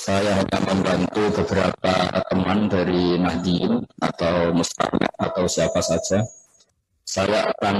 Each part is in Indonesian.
Saya hanya membantu beberapa teman dari Nahdien atau Mustaqim atau siapa saja. Saya akan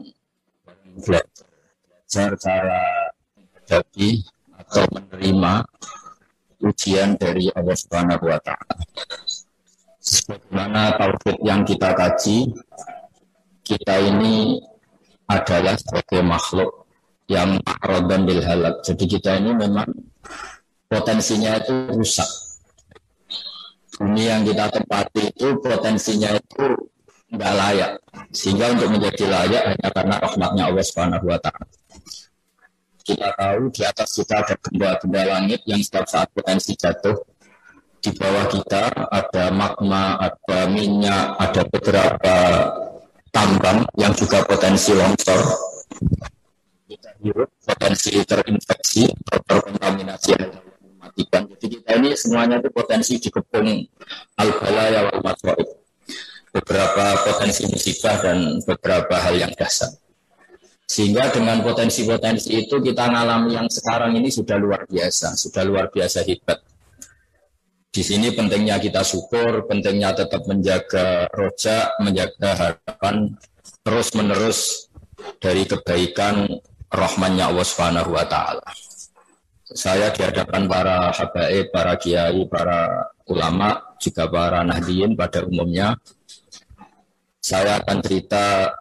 belajar cara menghadapi atau menerima ujian dari Allah Subhanahu wa Ta'ala. Sebagaimana tauhid yang kita kaji, kita ini adalah sebagai makhluk yang ma'radan bil halak. Jadi kita ini memang potensinya itu rusak. Bumi yang kita tempati itu potensinya itu enggak layak. Sehingga untuk menjadi layak hanya karena rahmatnya Allah Subhanahu wa Ta'ala. Kita tahu di atas kita ada benda-benda langit yang setiap saat potensi jatuh. Di bawah kita ada magma, ada minyak, ada beberapa tambang yang juga potensi longsor. Kita hirup potensi terinfeksi atau terkontaminasi yang mematikan. Jadi kita ini semuanya itu potensi dikepung al-balaya wal maswaib. Beberapa potensi musibah dan beberapa hal yang dahsyat. Sehingga dengan potensi-potensi itu kita mengalami yang sekarang ini sudah luar biasa hebat. Di sini pentingnya kita syukur, pentingnya tetap menjaga roja, menjaga harapan terus-menerus dari kebaikan rahmannya Allah Subhanahu wa Ta'ala. Saya di hadapan para habaib, para kiai, para ulama, juga para nahdien pada umumnya, saya akan cerita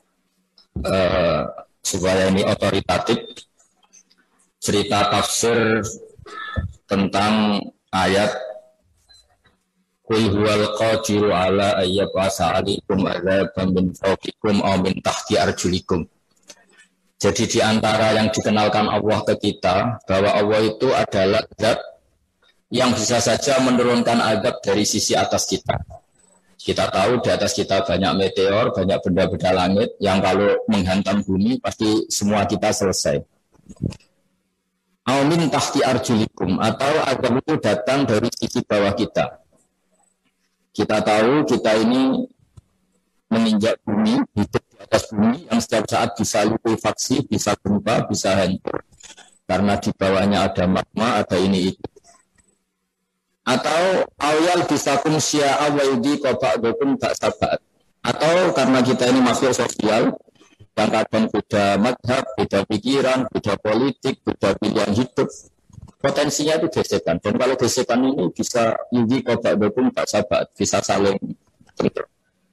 supaya ini otoritatif, cerita tafsir tentang ayat Qul huwal qadiru ala ayyab'asa 'alaikum 'adzaban min fawqikum aw min tahti arjulikum. Jadi di antara yang dikenalkan Allah ke kita bahwa Allah itu adalah zat yang bisa saja menurunkan azab dari sisi atas kita. Kita tahu di atas kita banyak meteor, banyak benda-benda langit yang kalau menghantam bumi pasti semua kita selesai. Aw min tahti arjulikum, atau azab itu datang dari sisi bawah kita. Kita tahu kita ini menginjak bumi, hidup di atas bumi yang setiap saat bisa likuifaksi, bisa gempa, bisa hancur. Karena di bawahnya ada magma, ada ini itu. Atau awal bisakum syia'a wa yudhiqa ba'dakum ba'sabat. Atau karena kita ini makhluk sosial, yang kadang beda madhab, beda pikiran, beda politik, beda pilihan hidup. Potensinya itu gesekan, dan kalau gesekan ini bisa yudhiqa ba'dakum ba'sabat, bisa saling bentrok.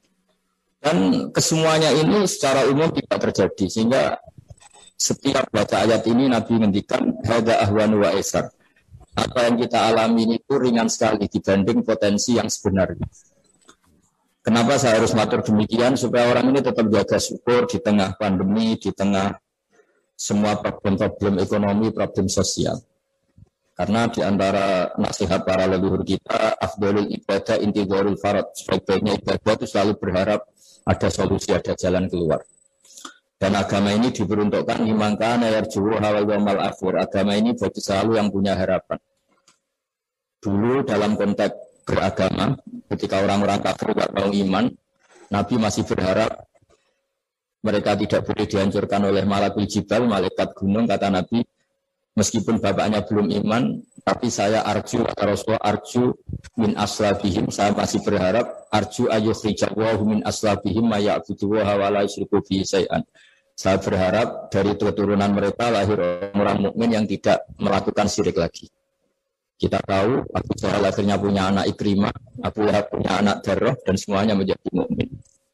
Dan kesemuanya ini secara umum tidak terjadi, sehingga setiap baca ayat ini Nabi ngendikan hadza ahwanu wa aisar. Apa yang kita alami ini itu ringan sekali dibanding potensi yang sebenarnya. Kenapa saya harus matur demikian? Supaya orang ini tetap jaga syukur di tengah pandemi, di tengah semua problem-problem ekonomi, problem sosial. Karena di antara nasihat para leluhur kita, afdhalul ibadah intidharul farad. Sebaik-baiknya ibadah itu selalu berharap ada solusi, ada jalan keluar. Dan agama ini diperuntukkan imangkan yarjuhu hawal yaumil akhir. Agama ini bagi selalu yang punya harapan. Dulu dalam konteks beragama, ketika orang-orang kafir tidak mau iman, Nabi masih berharap mereka tidak boleh dihancurkan oleh malakul jibal, malaikat gunung, kata Nabi. Meskipun bapaknya belum iman, tapi saya arju atau Rasulullah arju min aslabihim. Saya masih berharap arju ayyukhrijawahu min aslabihim maya'buduwaha wa la yusyriku bihi syai'an. Saya berharap dari keturunan mereka lahir orang mukmin yang tidak melakukan syirik lagi. Kita tahu Abu Jahal akhirnya punya anak Ikrimah, Abu Lahab punya anak Darrah, dan semuanya menjadi mukmin.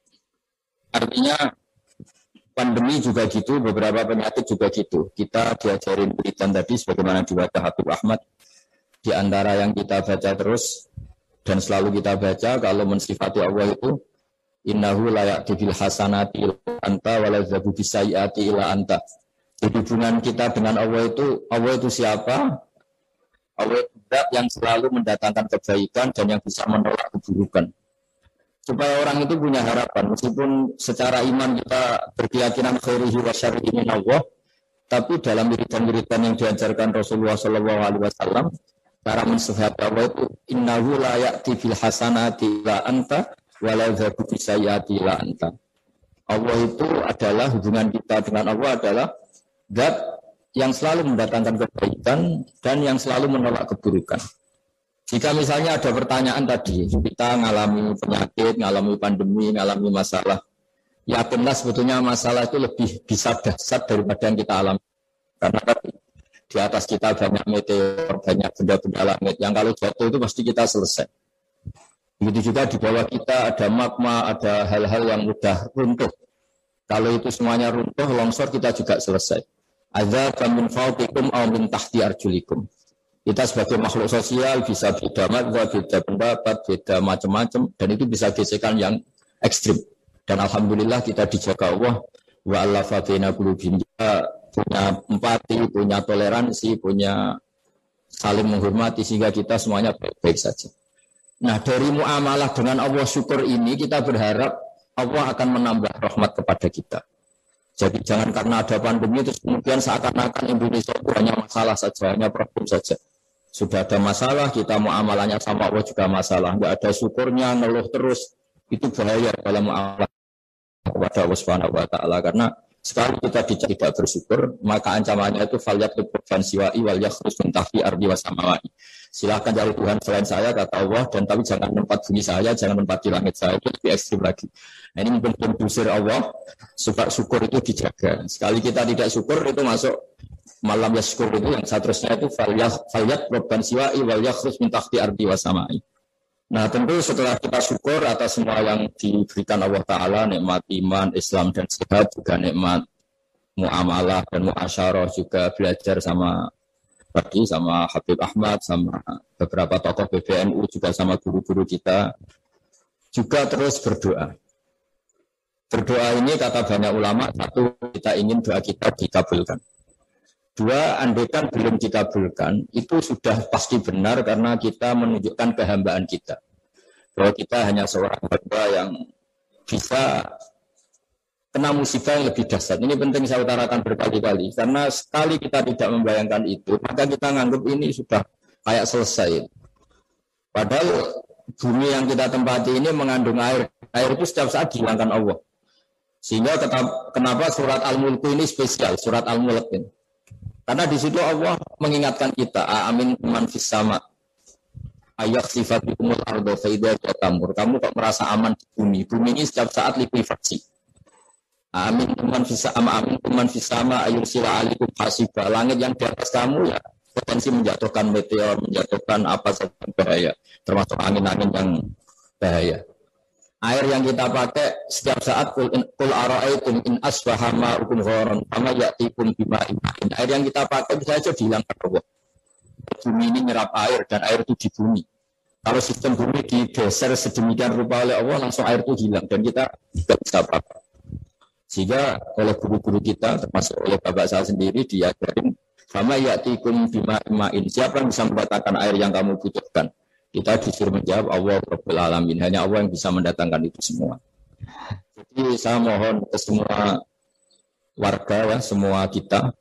Artinya pandemi juga gitu, beberapa penyakit juga gitu. Kita diajarin beritan tadi sebagaimana di wajah Habib Ahmad. Di antara yang kita baca terus dan selalu kita baca kalau mensifati Allah itu innahu la ya'ti bil hasanati illa anta wa la yadhabu bis sayyiati illa anta. Jadi hubungan kita dengan Allah itu siapa? Allah itu zat yang selalu mendatangkan kebaikan dan yang bisa menolak keburukan. Supaya orang itu punya harapan, meskipun secara iman kita berkeyakinan khairihi wa syarrihi min Allah, tapi dalam wiridan-wiridan yang diajarkan Rasulullah SAW, cara mensifati Allah itu innahu la ya'ti bil hasanati illa anta wa la yadhabu bis sayyiati illa anta. Allah itu adalah, hubungan kita dengan Allah adalah zat yang selalu mendatangkan kebaikan dan yang selalu menolak keburukan. Jika misalnya ada pertanyaan tadi, kita ngalami penyakit, ngalami pandemi, ngalami masalah, yakinlah sebetulnya masalah itu lebih bisa dahsyat daripada yang kita alami. Karena di atas kita banyak meteor, banyak benda-benda langit yang kalau jatuh itu pasti kita selesai. Begitu juga di bawah kita ada magma, ada hal-hal yang mudah runtuh. Kalau itu semuanya runtuh, longsor kita juga selesai. Adza min fawqikum aw min tahti arjulikum. Kita sebagai makhluk sosial bisa beda mazhab, beda pendapat, beda macam-macam, dan itu bisa gesekan yang ekstrim. Dan alhamdulillah kita dijaga Allah. Wa allafa baina qulubihim, punya empati, punya toleransi, punya saling menghormati sehingga kita semuanya baik-baik saja. Nah, dari muamalah dengan Allah syukur ini kita berharap Allah akan menambah rahmat kepada kita. Jadi jangan karena ada pandemi terus kemudian seakan-akan Indonesia itu hanya masalah saja, hanya problem saja. Sudah ada masalah, kita muamalahnya sama Allah juga masalah. Enggak ada syukurnya, ngeluh terus. Itu bahaya dalam muamalah kepada Allah Subhanahu wa taala, karena sekali kita tidak bersyukur, maka ancamannya itu falyat tuqfan siwa'i wal yakhrus min tahti ardi wasamawati. Silakan cari Tuhan selain saya, kata Allah, dan tapi jangan tempat bumi saya, jangan tempat di langit saya, itu lebih ekstrim lagi. Nah, ini mungkin dusir Allah, supaya syukur itu dijaga. Sekali kita tidak syukur, itu masuk malam yaskur itu yang seterusnya itu falyat tuqfan siwa'i wal yakhrus min tahti ardi wasamawati. Nah, tentu setelah kita syukur atas semua yang diberikan Allah Ta'ala, nikmat iman, Islam, dan sehat, juga nikmat muamalah dan muasyarah, juga belajar sama Habib Ahmad, sama beberapa tokoh PBNU, juga sama guru-guru kita, juga terus berdoa. Berdoa ini kata banyak ulama, satu, kita ingin doa kita dikabulkan. Dua, andaikan belum dikabulkan, itu sudah pasti benar karena kita menunjukkan kehambaan kita. Bahwa kita hanya seorang hamba yang bisa kena musibah yang lebih dahsyat. Ini penting saya utarakan berkali-kali. Karena sekali kita tidak membayangkan itu, maka kita menganggap ini sudah kayak selesai. Padahal bumi yang kita tempati ini mengandung air. Air itu setiap saat dihilangkan Allah. Sehingga kenapa surat Al-Mulk ini spesial, surat Al-Mulk ini. Karena di situ Allah mengingatkan kita, amin man fis sama, ayak sifat bikumul ardo faida tamur. Kamu kok merasa aman di bumi? Bumi ini setiap saat likuifaksi. Amin man fis sama, amin man fis sama, ayur sila alikum hasibah. Langit yang di atas kamu ya potensi menjatuhkan meteor, menjatuhkan apa saja bahaya, termasuk angin-angin yang bahaya. Air yang kita pakai setiap saat kul ara'aitum in asbaha ma'ukum gharan fama ya'tikum bima'in. Air yang kita pakai bisa saja dihilangkan Allah. Bumi ini nyerap air dan air itu di bumi. Kalau sistem bumi digeser sedemikian rupa oleh Allah, langsung air itu hilang dan kita tidak bisa apa-apa. Sehingga oleh guru-guru kita, termasuk oleh bapak saya sendiri, diajarin fama ya'tikum bima'in. Siapa yang bisa mendatangkan air yang kamu butuhkan? Kita disuruh menjawab Allah Rabbul Alamin. Hanya Allah yang bisa mendatangkan itu semua. Jadi saya mohon ke semua warga, ya, semua kita.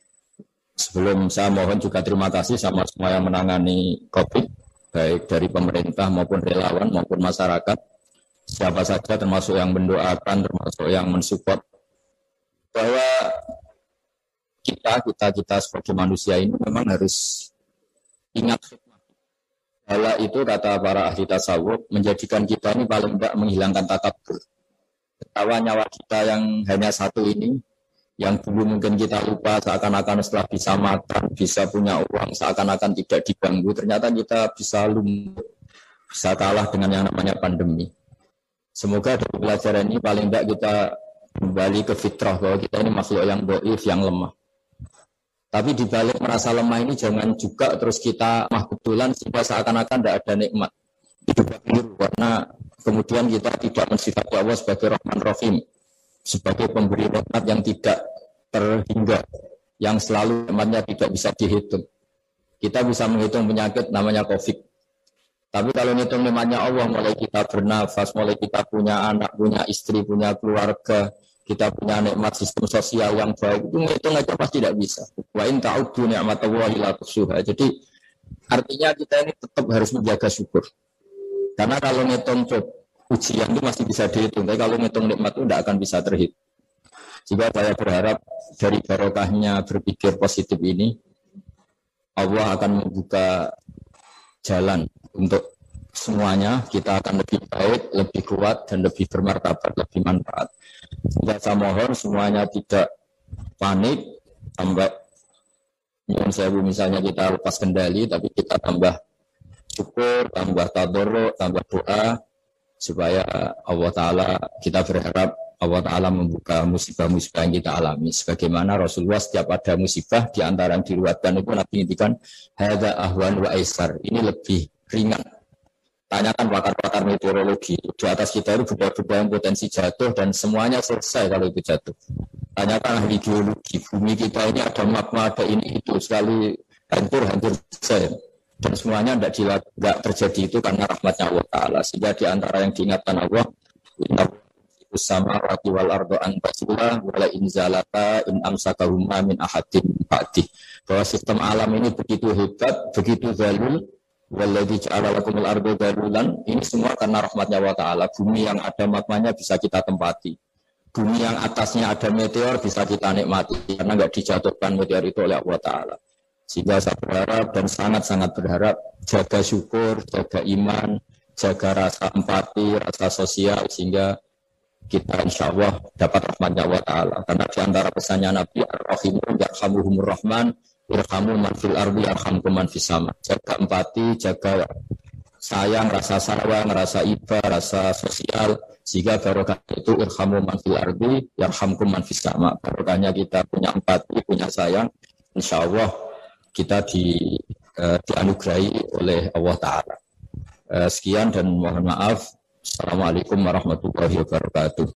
Sebelum saya mohon juga terima kasih sama semua yang menangani COVID, baik dari pemerintah maupun relawan maupun masyarakat. Siapa saja termasuk yang mendoakan, termasuk yang mensupport. Bahwa kita sebagai manusia ini memang harus ingat hal itu, kata para ahli tasawuf, menjadikan kita ini paling tidak menghilangkan takabur. Ketawa nyawa kita yang hanya satu ini, yang dulu mungkin kita lupa, seakan-akan setelah bisa makan, bisa punya uang, seakan-akan tidak diganggu, ternyata kita bisa lumpuh, bisa kalah dengan yang namanya pandemi. Semoga dari pelajaran ini paling tidak kita kembali ke fitrah, bahwa kita ini makhluk yang dhaif, yang lemah. Tapi di balik merasa lemah ini jangan juga terus kita mahkebetulan sehingga seakan-akan tidak ada nikmat. Itu keliru, karena kemudian kita tidak mensifati Allah sebagai Rahman Rahim, sebagai pemberi nikmat yang tidak terhingga, yang selalu nikmatnya tidak bisa dihitung. Kita bisa menghitung penyakit namanya COVID. Tapi kalau menghitung nikmatnya Allah, mulai kita bernafas, mulai kita punya anak, punya istri, punya keluarga, kita punya nikmat sistem sosial yang baik, itu menghitung aja pasti tidak bisa. Wa in ta'uddu ni'matallahi la tuhsuha. Jadi artinya kita ini tetap harus menjaga syukur. Karena kalau ngitung ujian itu masih bisa dihitung, tapi kalau ngitung nikmat itu tidak akan bisa terhitung. Jika saya berharap dari barokahnya berpikir positif ini, Allah akan membuka jalan untuk semuanya kita akan lebih baik, lebih kuat dan lebih bermartabat, lebih manfaat. Saya mohon semuanya tidak panik sampai misalnya kita lepas kendali, tapi kita tambah syukur, tambah tadarruk, tambah doa supaya Allah Ta'ala, kita berharap Allah Ta'ala membuka musibah-musibah yang kita alami. Sebagaimana Rasulullah setiap ada musibah di antara yang diriwayatkan itu Nabi ngintikan hadza ahwan wa aisar, ini lebih ringan. Tanyakan pakar-pakar meteorologi, di atas kita itu benda-benda yang potensi jatuh dan semuanya selesai kalau itu jatuh. Tanyakan ahli geologi, bumi kita ini ada magma, ada ini itu, sekali hancur selesai. Dan semuanya tidak terjadi itu karena rahmatnya Allah Ta'ala. Sehingga di antara yang diingatkan Allah, inna sama rati wal ardo antasila wala inzalata in amsakahuma min ahadin ba'di. Bahwa sistem alam ini begitu hebat, begitu zalul, waladzi ja'ala lakumul ardo dalulan, ini semua karena rahmatnya Allah Ta'ala. Bumi yang ada magmanya bisa kita tempati, bumi yang atasnya ada meteor bisa kita nikmati karena nggak dijatuhkan meteor itu oleh Allah Ta'ala. Sehingga saya berharap dan sangat-sangat berharap jaga syukur, jaga iman, jaga rasa empati, rasa sosial, sehingga kita insya Allah dapat rahmatnya Allah Ta'ala. Karena di antara pesannya Nabi Ar-Rahimun yarhamuhumur Rahman irhamu man fil ardi yarhamkum man fis sama. Jaga empati, jaga sayang, rasa iba, rasa sosial, sehingga barokah itu irhamu man fil ardi yarhamkum man fis sama. Barokahnya kita punya empati, punya sayang, insya Allah kita dianugerahi oleh Allah Ta'ala. Sekian dan mohon maaf. Assalamualaikum warahmatullahi wabarakatuh.